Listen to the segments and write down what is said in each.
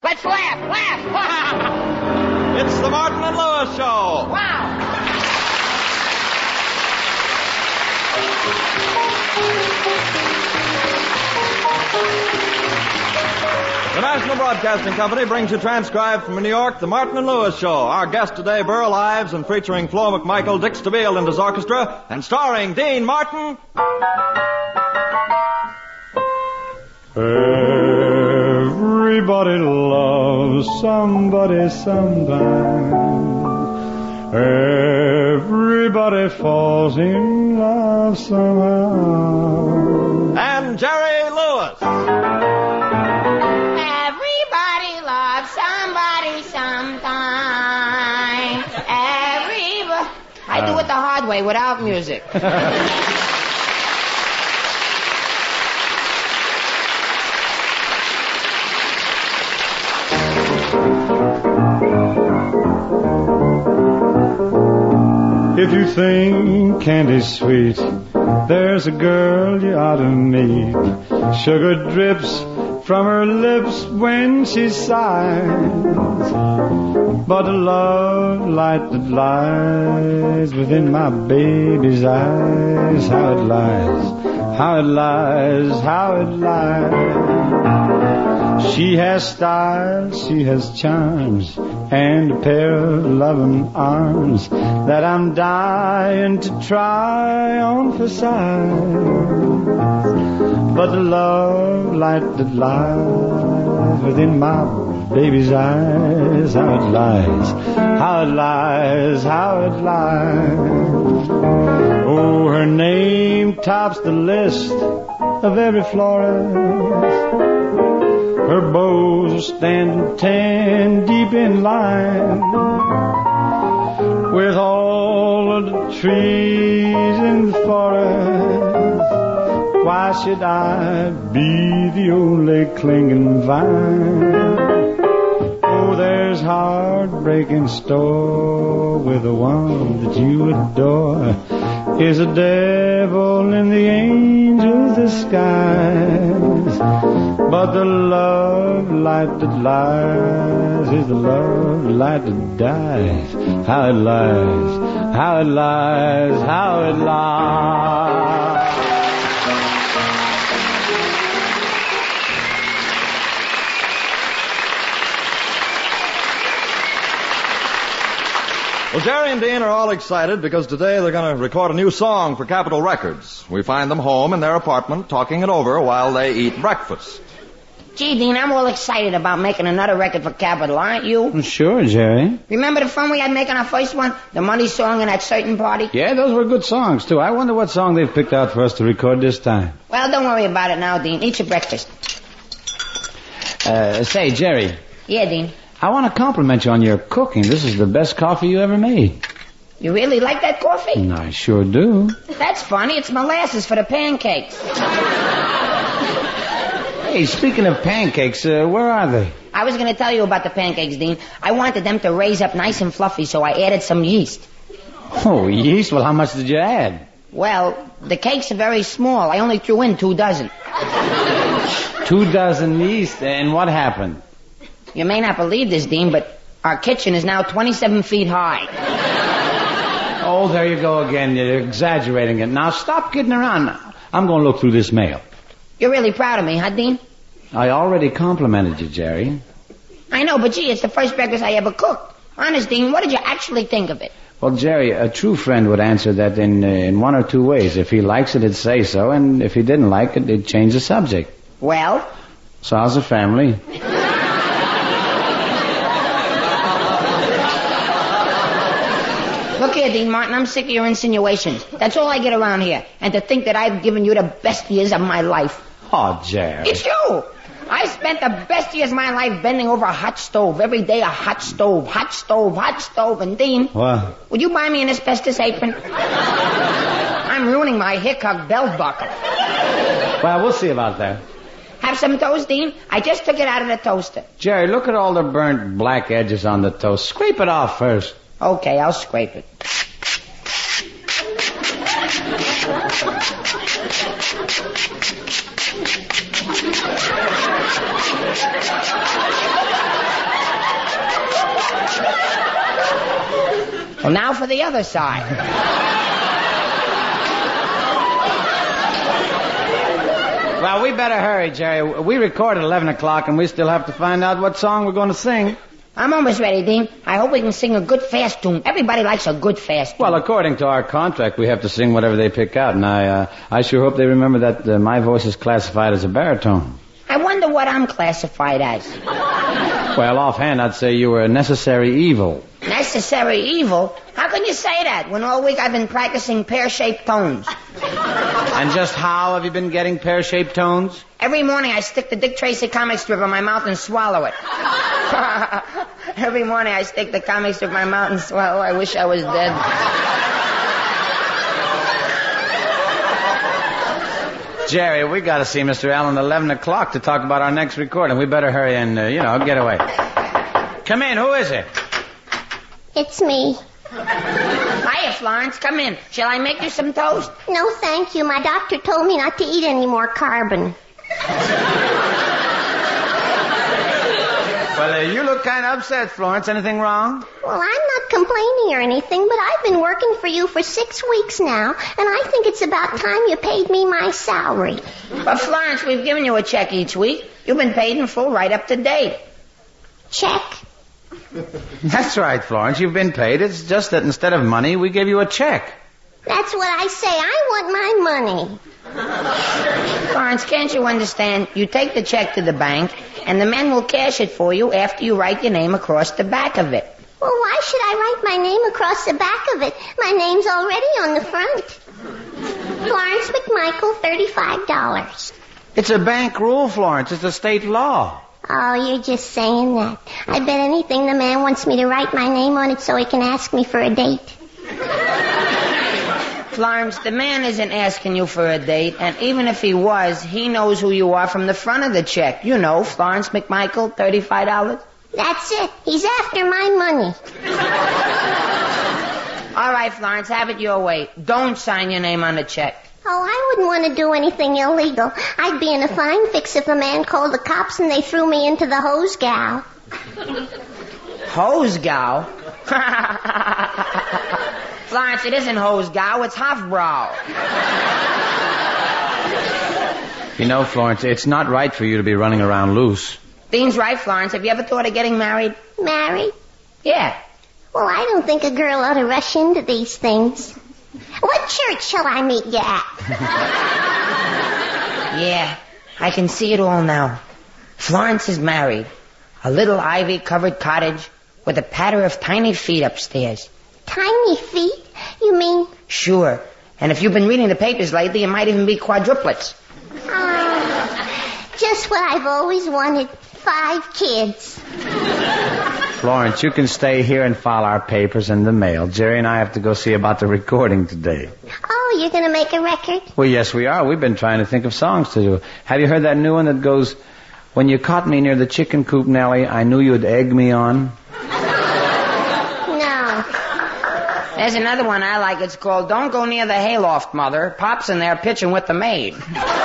Let's laugh, laugh. It's the Martin and Lewis Show. Wow. The National Broadcasting Company brings you transcribed from New York, the Martin and Lewis Show. Our guest today, Burl Ives, and featuring Flo McMichael, Dick Stabile and his orchestra, and starring Dean Martin. Everybody loves somebody sometime. Everybody falls in love somehow. And Jerry Lewis. Everybody loves somebody sometime. I do it the hard way without music. If you think candy's sweet, there's a girl you ought to meet. Sugar drips from her lips when she sighs, but the love light that lies within my baby's eyes, how it lies, how it lies, how it lies. She has style, she has charms, and a pair of loving arms that I'm dying to try on for size. But the love light that lies within my baby's eyes, how it lies, how it lies, how it lies. Oh, her name tops the list of every florist. Her bows are standing 10 deep in line with all of the trees in the forest. Why should I be the only clinging vine? Oh, there's heartbreak in store with the one that you adore. Is a devil in the angel's disguise. But the love light that lies is the love light that dies. How it lies, how it lies, how it lies. Well, Jerry and Dean are all excited because today they're going to record a new song for Capitol Records. We find them home in their apartment talking it over while they eat breakfast. Gee, Dean, I'm all excited about making another record for Capitol, aren't you? Sure, Jerry. Remember the fun we had making our first one? The Money Song and That Certain Party? Yeah, those were good songs, too. I wonder what song they've picked out for us to record this time. Well, don't worry about it now, Dean. Eat your breakfast. Say, Jerry. Yeah, Dean. I want to compliment you on your cooking. This is the best coffee you ever made. You really like that coffee? I sure do. That's funny. It's molasses for the pancakes. Hey, speaking of pancakes, where are they? I was going to tell you about the pancakes, Dean. I wanted them to raise up nice and fluffy, so I added some yeast. Oh, yeast? Well, how much did you add? Well, the cakes are very small. I only threw in 2 dozen. 2 dozen yeast, and what happened? You may not believe this, Dean, but our kitchen is now 27 feet high. Oh, there you go again. You're exaggerating it. Now, stop kidding around. I'm going to look through this mail. You're really proud of me, huh, Dean? I already complimented you, Jerry. I know, but gee, it's the first breakfast I ever cooked. Honest, Dean, what did you actually think of it? Well, Jerry, a true friend would answer that in 1 or 2 ways. If he likes it, he'd say so, and if he didn't like it, he'd change the subject. Well? So how's the family? Look here, Dean Martin, I'm sick of your insinuations. That's all I get around here. And to think that I've given you the best years of my life. Oh, Jerry. It's you! I spent the best years of my life bending over a hot stove. Every day a hot stove, hot stove, hot stove. And Dean, what? Would you buy me an asbestos apron? I'm ruining my Hickok belt buckle. Well, we'll see about that. Have some toast, Dean? I just took it out of the toaster. Jerry, look at all the burnt black edges on the toast. Scrape it off first. Okay, I'll scrape it. Well, now for the other side. Well, we better hurry, Jerry. We record at 11 o'clock, and we still have to find out what song we're going to sing. I'm almost ready, Dean. I hope we can sing a good fast tune. Everybody likes a good fast tune. Well, according to our contract, we have to sing whatever they pick out, and I sure hope they remember that my voice is classified as a baritone. I wonder what I'm classified as. Well, offhand, I'd say you were a necessary evil. Necessary evil? How can you say that when all week I've been practicing pear-shaped tones? And just how have you been getting pear-shaped tones? Every morning I stick the Dick Tracy comic strip in my mouth and swallow it. Every morning I stick the comic strip in my mouth and swallow. I wish I was dead. Jerry, we got to see Mr. Allen at 11 o'clock to talk about our next recording. We better hurry and, get away. Come in. Who is it? It's me. Hiya, Florence. Come in. Shall I make you some toast? No, thank you. My doctor told me not to eat any more carbon. Well, you look kind of upset, Florence. Anything wrong? Well, I'm not complaining or anything, but I've been working for you for 6 weeks now, and I think it's about time you paid me my salary. But, Florence, we've given you a check each week. You've been paid in full right up to date. Check? That's right, Florence. You've been paid. It's just that instead of money, we gave you a check. That's what I say. I want my money. Florence, can't you understand? You take the check to the bank, and the men will cash it for you after you write your name across the back of it. Well, why should I write my name across the back of it? My name's already on the front. Florence McMichael, $35. It's a bank rule, Florence. It's a state law. Oh, you're just saying that. I bet anything the man wants me to write my name on it so he can ask me for a date. Florence, the man isn't asking you for a date, and even if he was, he knows who you are from the front of the check. You know, Florence McMichael, $35. That's it. He's after my money. All right, Florence, have it your way. Don't sign your name on the check. Oh, I wouldn't want to do anything illegal. I'd be in a fine fix if a man called the cops and they threw me into the hose gal. Hose gal? Florence, it isn't hose gal, it's Hofbrau. You know, Florence, it's not right for you to be running around loose. Dean's right, Florence. Have you ever thought of getting married? Married? Yeah. Well, I don't think a girl ought to rush into these things. What church shall I meet you at? Yeah, I can see it all now. Florence is married. A little ivy-covered cottage with a patter of tiny feet upstairs. Tiny feet? You mean? Sure. And if you've been reading the papers lately, it might even be quadruplets. Just what I've always wanted. 5 kids. Florence, you can stay here and file our papers in the mail. Jerry and I have to go see about the recording today. Oh, you're going to make a record? Well, yes, we are. We've been trying to think of songs to do. Have you heard that new one that goes, "When you caught me near the chicken coop, Nellie, I knew you'd egg me on"? No. There's another one I like. It's called "Don't Go Near the Hayloft, Mother. Pop's in there pitching with the maid."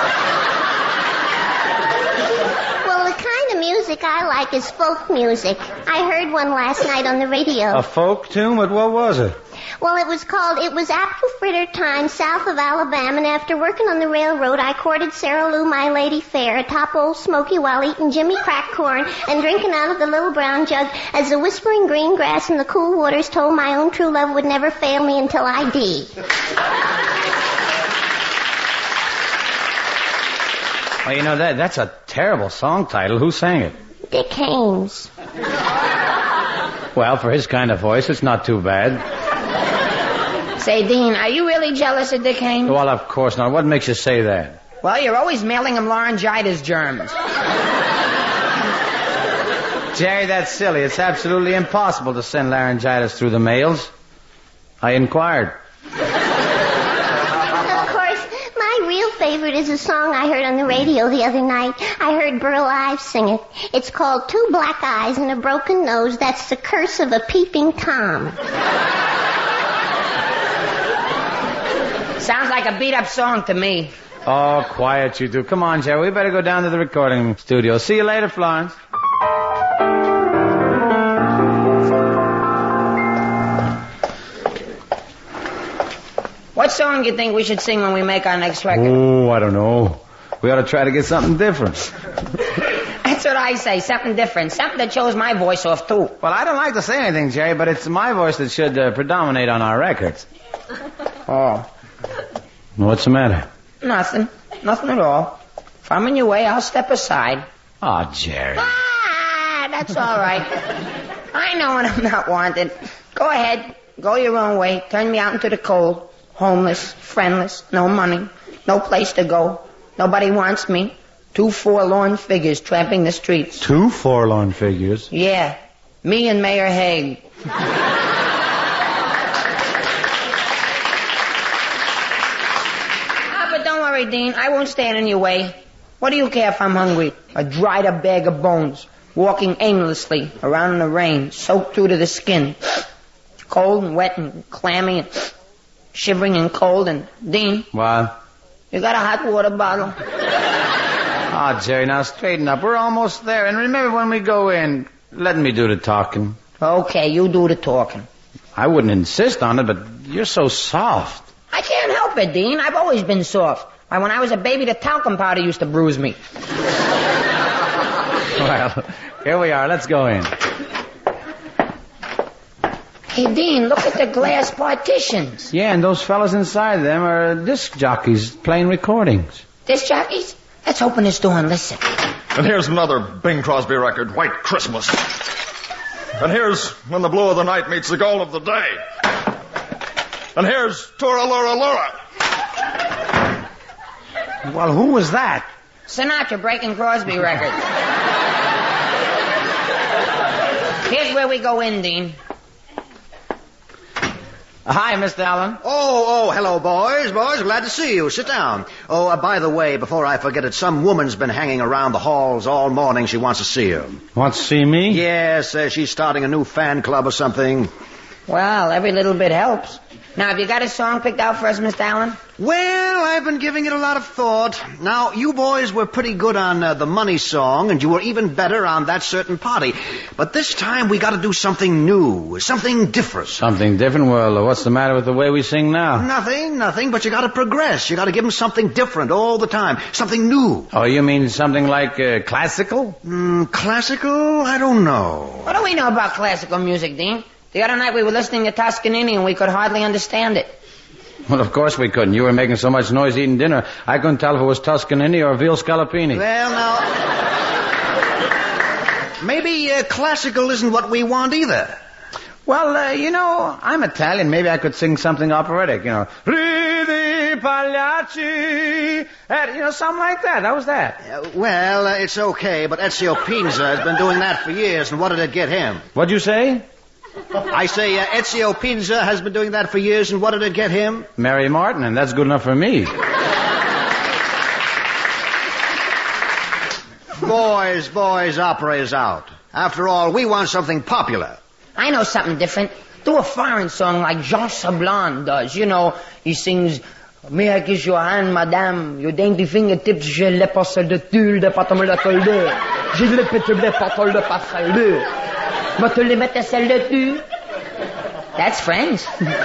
Music I like is folk music. I heard one last night on the radio. A folk tune? What was it? Well, it was apple fritter time south of Alabama, and after working on the railroad, I courted Sarah Lou, my lady fair, atop Old Smoky while eating Jimmy crack corn and drinking out of the little brown jug as the whispering green grass and the cool waters told my own true love would never fail me until I did. Well, you know, that's a terrible song title. Who sang it? Dick Haymes. Well, for his kind of voice, it's not too bad. Say, Dean, are you really jealous of Dick Haymes? Well, of course not. What makes you say that? Well, you're always mailing him laryngitis germs. Jerry, that's silly. It's absolutely impossible to send laryngitis through the mails. I inquired. Favorite is a song I heard on the radio the other night. I heard Burl Ives sing it. It's called "Two Black Eyes and a Broken Nose. That's the Curse of a Peeping Tom." Sounds like a beat-up song to me. Oh, quiet you do. Come on, Jerry. We better go down to the recording studio. See you later, Florence. song do you think we should sing when we make our next record? Oh, I don't know. We ought to try to get something different. That's what I say, something different. Something that shows my voice off, too. Well, I don't like to say anything, Jerry, but it's my voice that should predominate on our records. Oh. What's the matter? Nothing. Nothing at all. If I'm in your way, I'll step aside. Oh, Jerry. That's all right. I know when I'm not wanted. Go ahead. Go your own way. Turn me out into the cold. Homeless, friendless, no money, no place to go. Nobody wants me. 2 forlorn figures tramping the streets. 2 forlorn figures? Yeah. Me and Mayor Haig. But don't worry, Dean. I won't stand in your way. What do you care if I'm hungry? A dried up bag of bones. Walking aimlessly around in the rain, soaked through to the skin. Cold and wet and clammy and shivering and cold. And, Dean. What? You got a hot water bottle? Oh, Jerry, now straighten up. We're almost there. And remember when we go in, let me do the talking. Okay, you do the talking. I wouldn't insist on it, but you're so soft. I can't help it, Dean. I've always been soft. Why, when I was a baby, the talcum powder used to bruise me. Well, here we are. Let's go in. Hey, Dean, look at the glass partitions. Yeah, and those fellas inside them are disc jockeys playing recordings. Disc jockeys? Let's open this door and listen. And here's another Bing Crosby record, White Christmas. And here's When the Blue of the Night Meets the Gold of the Day. And here's Turalura Lura. Well, who was that? Sinatra breaking Crosby records. Here's where we go in, Dean. Hi, Mr. Allen. Oh, hello, boys. Glad to see you. Sit down. Oh, by the way, before I forget it, some woman's been hanging around the halls all morning. She wants to see you. Want to see me? Yes, she's starting a new fan club or something. Well, every little bit helps. Now, have you got a song picked out for us, Mr. Allen? Well, I've been giving it a lot of thought. Now, you boys were pretty good on the Money song, and you were even better on That Certain Party. But this time we got to do something new, something different. Something different? Well, what's the matter with the way we sing now? Nothing, but you got to progress. You got to give them something different all the time, something new. Oh, you mean something like classical? Classical? I don't know. What do we know about classical music, Dean? The other night we were listening to Toscanini and we could hardly understand it. Well, of course we couldn't. You were making so much noise eating dinner, I couldn't tell if it was Toscanini or veal scallopini. Well, now, maybe classical isn't what we want either. Well, I'm Italian. Maybe I could sing something operatic, Ridi Pagliacci, something like that. How was that? Well, it's okay, but Ezio Pinza has been doing that for years, and what did it get him? What'd you say? I say Ezio Pinza has been doing that for years, and what did it get him? Mary Martin, and that's good enough for me. Boys, opera's out. After all, we want something popular. I know something different. Do a foreign song like Jean Sablon does. He sings, May I kiss your hand, madame? Your dainty fingertips, je les passe de tulle de patome de tolde. Je les pète de patole de passalde. Mais tu les mets celle de tu. That's French.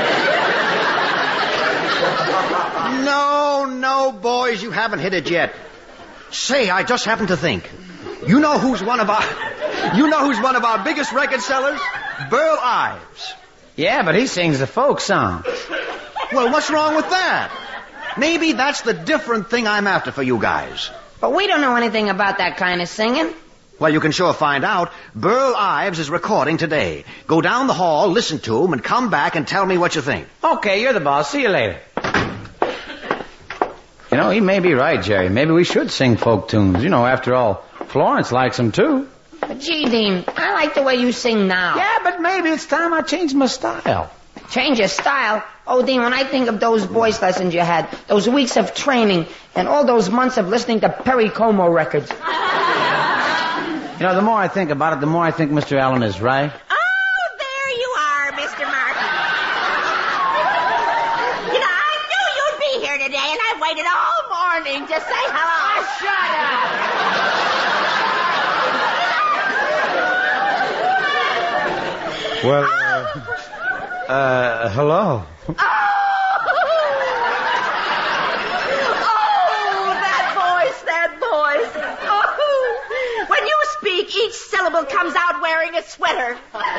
No, boys, you haven't hit it yet. Say, I just happened to think. You know who's one of our biggest record sellers? Burl Ives. Yeah, but he sings the folk song. Well, what's wrong with that? Maybe that's the different thing I'm after for you guys. But we don't know anything about that kind of singing. Well, you can sure find out. Burl Ives is recording today. Go down the hall, listen to him, and come back and tell me what you think. Okay, you're the boss. See you later. He may be right, Jerry. Maybe we should sing folk tunes. After all, Florence likes them, too. But gee, Dean, I like the way you sing now. Yeah, but maybe it's time I change my style. Change your style? Oh, Dean, when I think of those voice lessons you had, those weeks of training, and all those months of listening to Perry Como records. The more I think about it, the more I think Mr. Allen is right. Oh, there you are, Mr. Martin. I knew you'd be here today, and I waited all morning to say hello. Well, hello. Oh! speak, each syllable comes out wearing a sweater.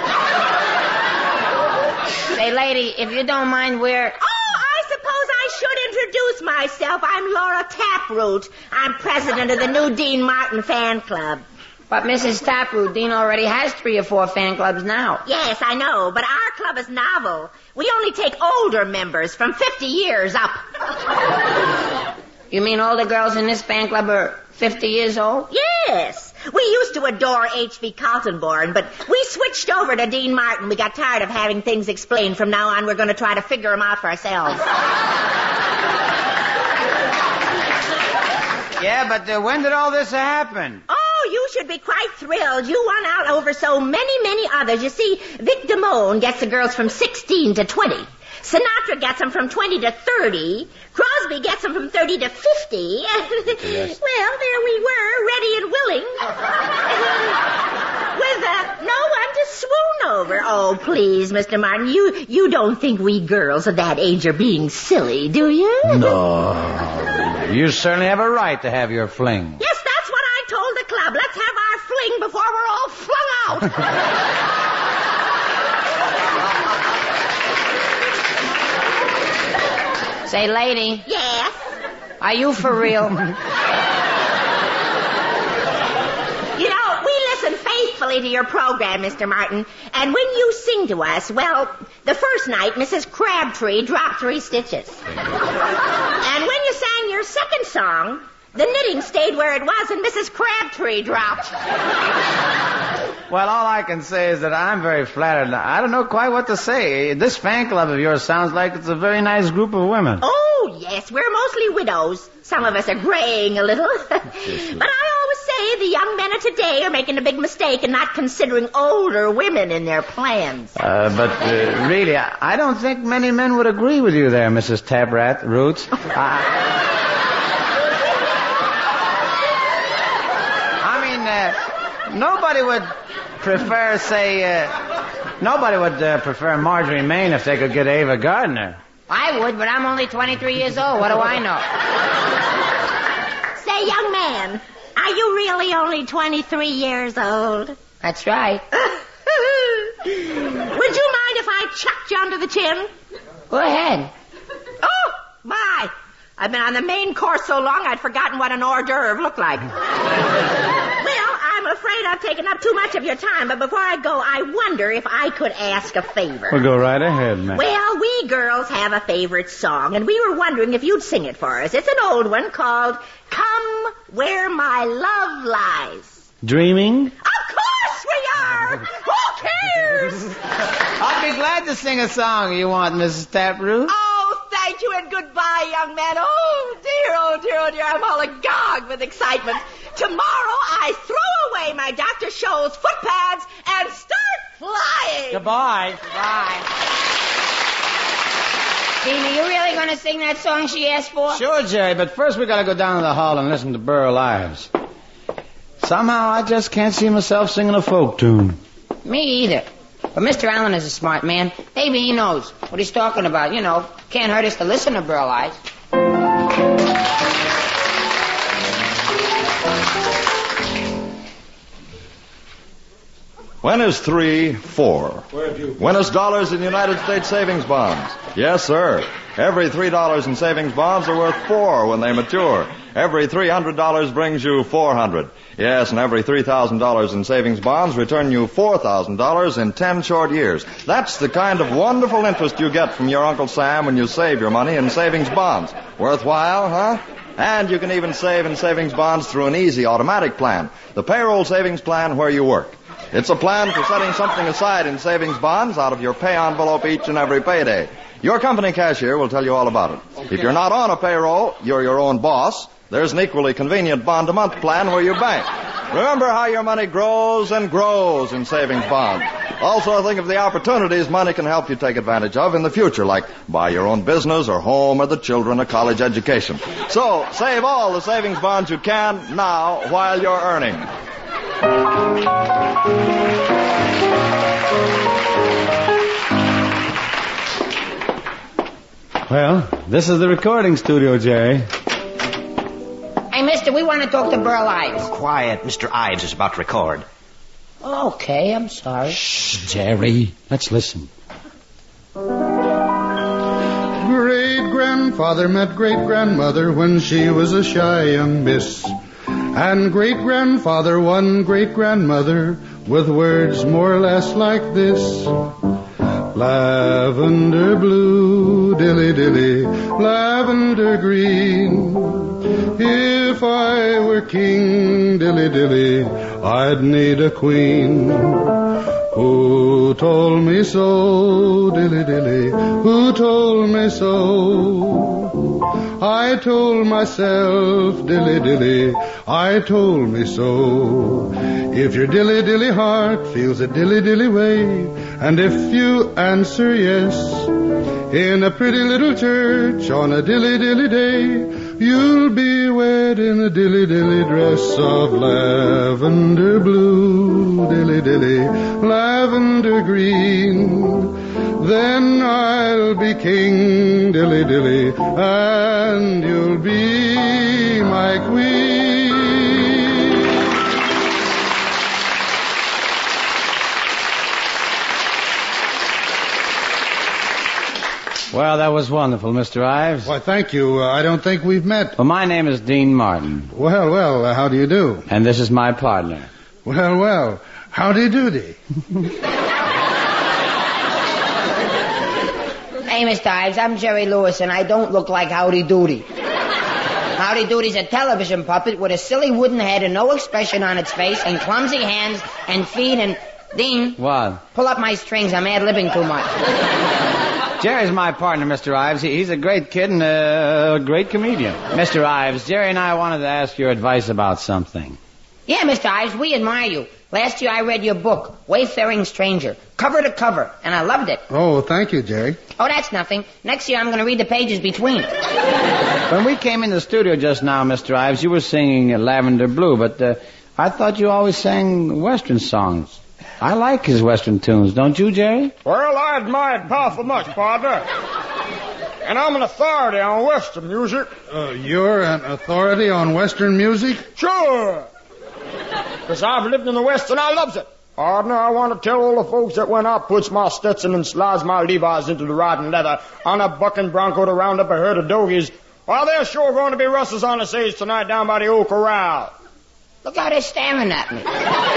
Say, lady, if you don't mind, Oh, I suppose I should introduce myself. I'm Laura Taproot. I'm president of the new Dean Martin fan club. But Mrs. Taproot, Dean already has 3 or 4 fan clubs now. Yes, I know, but our club is novel. We only take older members from 50 years up. You mean all the girls in this fan club are 50 years old? Yes. We used to adore H.V. Kaltenborn, but we switched over to Dean Martin. We got tired of having things explained. From now on, we're going to try to figure them out for ourselves. Yeah, but when did all this happen? Oh, you should be quite thrilled. You won out over so many others. You see, Vic Damone gets the girls from 16 to 20. Sinatra gets them from 20 to 30. Crosby gets them from 30 to 50. Yes. Well, there we were, ready and willing. With no one to swoon over. Oh, please, Mr. Martin, you don't think we girls of that age are being silly, do you? No. You certainly have a right to have your fling. Yes, that's what I told the club. Let's have our fling before we're all flung out. Say, lady. Yes? Are you for real? You know, we listen faithfully to your program, Mr. Martin. And when you sing to us, well, the first night, Mrs. Crabtree dropped 3 stitches. And when you sang your second song, the knitting stayed where it was and Mrs. Crabtree dropped. Well, all I can say is that I'm very flattered. I don't know quite what to say. This fan club of yours sounds like it's a very nice group of women. Oh, yes, we're mostly widows. Some of us are graying a little. But I always say the young men of today are making a big mistake in not considering older women in their plans. But really, I don't think many men would agree with you there, Mrs. Taproot. Nobody would prefer, prefer Marjorie Main if they could get Ava Gardner. I would, but I'm only 23 years old. What do I know? Say, young man, are you really only 23 years old? That's right. Would you mind if I chucked you under the chin? Go ahead. Oh, my. I've been on the main course so long I'd forgotten what an hors d'oeuvre looked like. Well, I'm afraid I've taken up too much of your time, but before I go, I wonder if I could ask a favor. Well, go right ahead, man. Well, we girls have a favorite song, and we were wondering if you'd sing it for us. It's an old one called Come Where My Love Lies. Dreaming? Of course we are! Who cares? I'd be glad to sing a song you want, Mrs. Taproot. Oh, thank you and goodbye, young man. Oh, dear, I'm all agog with excitement. Tomorrow I throw away my Dr. Scholl's foot pads and start flying. Goodbye. Bye. Dean, are you really going to sing that song she asked for? Sure, Jerry, but first we got to go down to the hall and listen to Burl Ives. Somehow I just can't see myself singing a folk tune. Me either. But Mr. Allen is a smart man. Maybe he knows what he's talking about. You know, can't hurt us to listen to Burl Ives. When is 3 4? When is dollars in United States savings bonds? Yes, sir. Every $3 in savings bonds are worth 4 when they mature. Every $300 brings you $400. Yes, and every $3,000 in savings bonds return you $4,000 in 10 short years. That's the kind of wonderful interest you get from your Uncle Sam when you save your money in savings bonds. Worthwhile, huh? And you can even save in savings bonds through an easy automatic plan, the payroll savings plan where you work. It's a plan for setting something aside in savings bonds out of your pay envelope each and every payday. Your company cashier will tell you all about it. If you're not on a payroll, you're your own boss. There's an equally convenient bond-a-month plan where you bank. Remember how your money grows and grows in savings bonds. Also think of the opportunities money can help you take advantage of in the future, like buy your own business or home or the children a college education. So save all the savings bonds you can now while you're earning. Well, this is the recording studio, Jerry. Hey, mister, we want to talk to Burl Ives. Quiet. Mr. Ives is about to record. Okay, I'm sorry. Shh, Jerry. Let's listen. Great-grandfather met great-grandmother when she was a shy young miss. And great-grandfather won great-grandmother with words more or less like this. Lavender blue, dilly-dilly, lavender green. If I were king, dilly-dilly, I'd need a queen. Who told me so, dilly-dilly, who told me so? I told myself, dilly-dilly, I told me so. If your dilly-dilly heart feels a dilly-dilly way, and if you answer yes, in a pretty little church on a dilly-dilly day, you'll be wed in a dilly-dilly dress of lavender blue, dilly-dilly, lavender green. Then I'll be king, dilly-dilly, and you'll be my queen. Well, that was wonderful, Mr. Ives. Why, thank you. I don't think we've met. Well, my name is Dean Martin. Well, how do you do? And this is my partner. Well, howdy-doody. Hey, Mr. Ives, I'm Jerry Lewis, and I don't look like Howdy Doody. Howdy Doody's a television puppet with a silly wooden head and no expression on its face and clumsy hands and feet and... Dean. What? Pull up my strings. I'm ad-libbing too much. Jerry's my partner, Mr. Ives. He's a great kid and a great comedian. Mr. Ives, Jerry and I wanted to ask your advice about something. Yeah, Mr. Ives, we admire you. Last year I read your book, Wayfaring Stranger, cover to cover, and I loved it. Oh, thank you, Jerry. Oh, that's nothing. Next year I'm going to read the pages between. When we came in the studio just now, Mr. Ives, you were singing Lavender Blue, but I thought you always sang Western songs. I like his Western tunes, don't you, Jerry? Well, I admire it powerful much, partner. And I'm an authority on Western music. You're an authority on Western music? Sure. Because I've lived in the West and I loves it. Partner, I want to tell all the folks that when I puts my Stetson and slides my Levi's into the riding leather on a bucking bronco to round up a herd of dogies, well, there's sure going to be rustles on the stage tonight down by the old corral. Look how they're staring at me.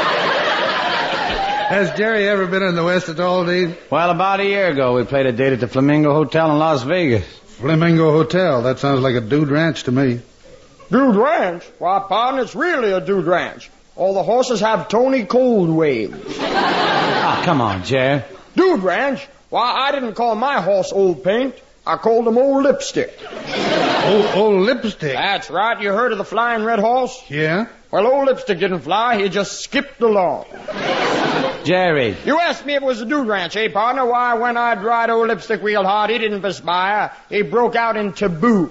Has Jerry ever been in the West at all, Dean? Well, about a year ago, we played a date at the Flamingo Hotel in Las Vegas. Flamingo Hotel? That sounds like a dude ranch to me. Dude ranch? Why, partner, it's really a dude ranch. All the horses have Tony Cold waves. Oh, come on, Jerry. Dude ranch? Why, I didn't call my horse Old Paint. I called him Old Lipstick. Old Lipstick? That's right. You heard of the Flying Red Horse? Yeah. Well, Old Lipstick didn't fly. He just skipped along. Jerry. You asked me if it was a dude ranch, eh, partner? Why, when I'd ride Old Lipstick real hard, he didn't perspire. He broke out in taboo.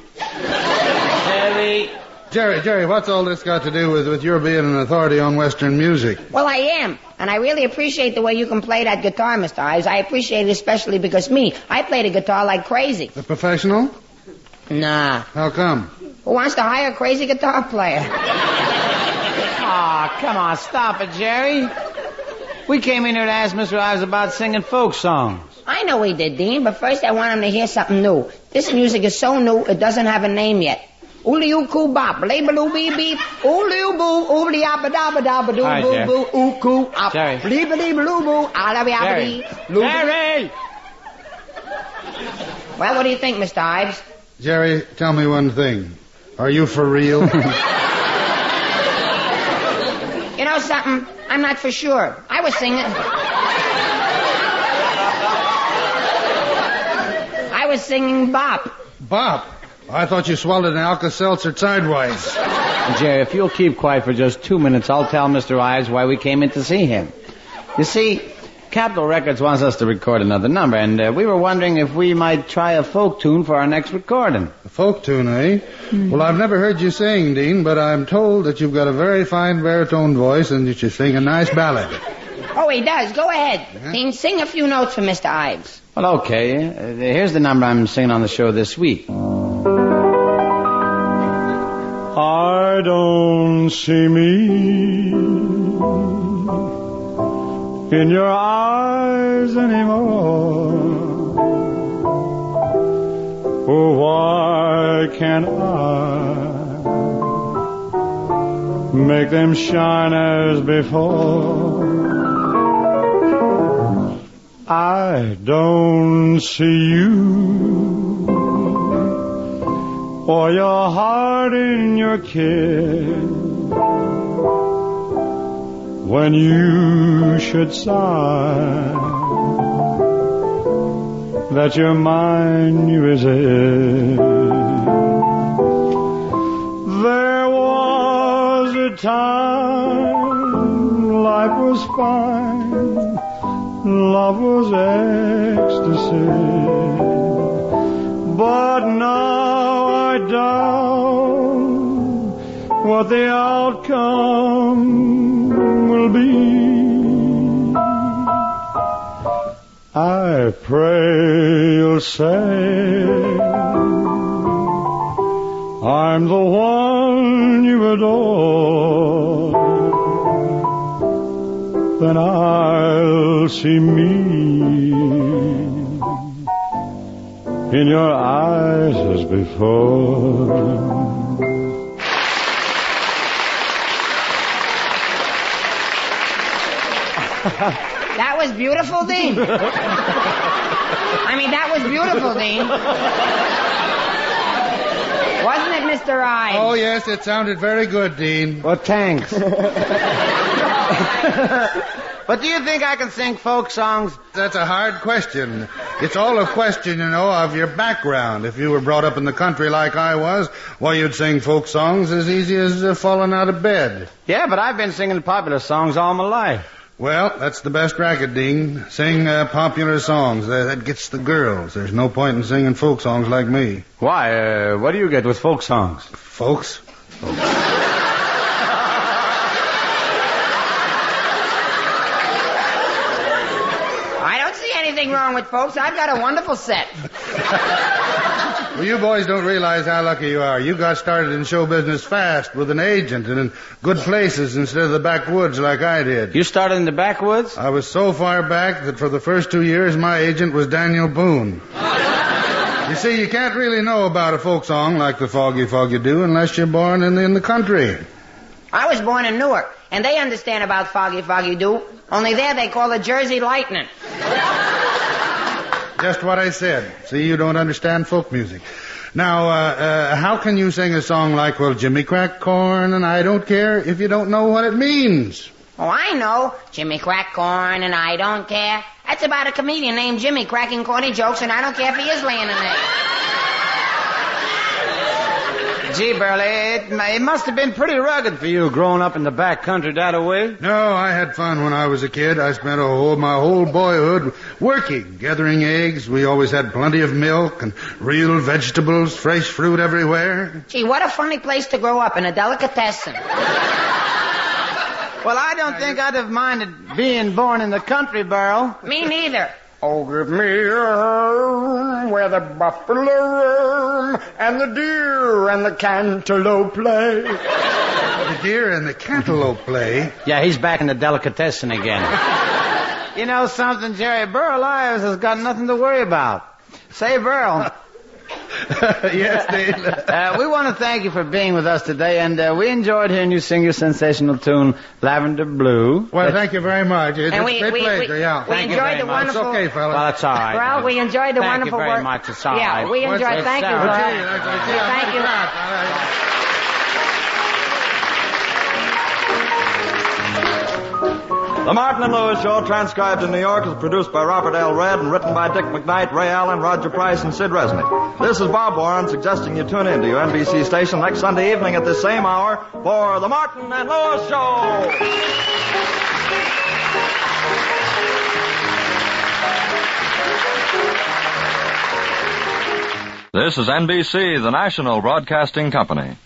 Jerry, what's all this got to do with your being an authority on Western music? Well, I am. And I really appreciate the way you can play that guitar, Mr. Ives. I appreciate it especially because I play the guitar like crazy. A professional? Nah. How come? Who wants to hire a crazy guitar player? Aw, come on, stop it, Jerry. We came in here to ask Mr. Ives about singing folk songs. I know he did, Dean, but first I want him to hear something new. This music is so new, it doesn't have a name yet. Ooley-oo-coo bop, label-oo-bee-beep, ooley-oo-boo, ooley-abba-dabba-dabba-doo, boo-boo, oo-coo, op, bleep-a-dee-ba-loo-boo, ala-be-abba-dee, Jerry! Well, what do you think, Mr. Ives? Jerry, tell me one thing. Are you for real? You know something? I'm not for sure. I was singing bop. Bop? I thought you swallowed an Alka-Seltzer sidewise. Jerry, if you'll keep quiet for just 2 minutes, I'll tell Mr. Ives why we came in to see him. You see, Capitol Records wants us to record another number, and we were wondering if we might try a folk tune for our next recording. A folk tune, eh? Well, I've never heard you sing, Dean, but I'm told that you've got a very fine baritone voice and that you sing a nice ballad. Oh, he does. Go ahead. Dean, sing a few notes for Mr. Ives. Well, okay. Here's the number I'm singing on the show this week. I don't see me in your eyes anymore. Oh, why can't I make them shine as before? I don't see you or your heart in your kiss when you should sigh that you're mine, you is it. There was a time life was fine, love was ecstasy, but now I doubt what the outcome will be. I pray you'll say I'm the one you adore, then I'll see me in your eyes as before. That was beautiful, Dean. I mean, that was beautiful, Dean. Wasn't it, Mr. Ives? Oh, yes, it sounded very good, Dean. Well, thanks. But do you think I can sing folk songs? That's a hard question. It's all a question, you know, of your background. If you were brought up in the country like I was, well, you'd sing folk songs as easy as falling out of bed. Yeah, but I've been singing popular songs all my life. Well, that's the best racket, Dean. Sing popular songs. That gets the girls. There's no point in singing folk songs like me. Why? What do you get with folk songs? Folks? I don't see anything wrong with folks. I've got a wonderful set. Well, you boys don't realize how lucky you are. You got started in show business fast with an agent and in good places instead of the backwoods like I did. You started in the backwoods? I was so far back that for the first 2 years my agent was Daniel Boone. You see, you can't really know about a folk song like the Foggy Foggy Do unless you're born in the country. I was born in Newark, and they understand about Foggy Foggy Do. Only there they call it Jersey Lightning. Just what I said. See, you don't understand folk music. Now, how can you sing a song like, well, Jimmy Crack Corn and I Don't Care if you don't know what it means? Oh, I know. Jimmy Crack Corn and I Don't Care. That's about a comedian named Jimmy cracking corny jokes, and I don't care if he is laying an egg. Gee, Burley, it must have been pretty rugged for you growing up in the back country that way. No, I had fun when I was a kid. I spent my whole boyhood working, gathering eggs. We always had plenty of milk and real vegetables, fresh fruit everywhere. Gee, what a funny place to grow up, in a delicatessen. Well, I don't think I'd have minded being born in the country, Burl. Me neither. Oh, give me a home where the buffalo roam and the deer and the cantaloupe play. The deer and the cantaloupe play? Yeah, he's back in the delicatessen again. You know something, Jerry? Burl Ives has got nothing to worry about. Say, Burl. Yes, Dave. We want to thank you for being with us today, and we enjoyed hearing you sing your sensational tune, Lavender Blue. Well, thank you very much. It's a great pleasure, yeah. We enjoyed the wonderful... It's okay, fellas. Well, that's all right. Well, we enjoyed the wonderful work. Thank you very much. It's all right. Yeah, we enjoyed... Thank you, Burl. Thank you. The Martin and Lewis Show, transcribed in New York, is produced by Robert L. Red and written by Dick McKnight, Ray Allen, Roger Price, and Sid Resnick. This is Bob Warren suggesting you tune in to your NBC station next Sunday evening at this same hour for The Martin and Lewis Show. This is NBC, the national broadcasting company.